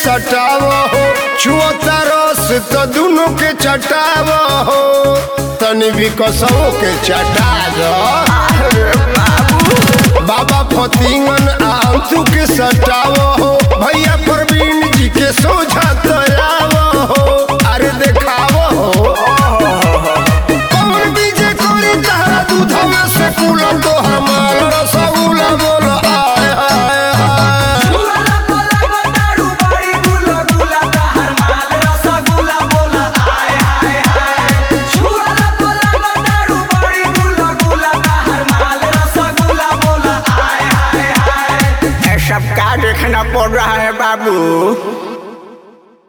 सटाव हो, छुअता रस तो दोनों के चटाव हो, तनी भी कसो के चटा दो बाबा फतिंगन आंसू के सटाव हो, भैया प्रवीण जी के सोझा तयाव हो, अरे देखाव हो कौन बीजे कोई तारा दूधवा से फूला तो हमार रसगुल्ला बोल आय हाय हाय सब क्या देखना पड़ रहा है बाबू।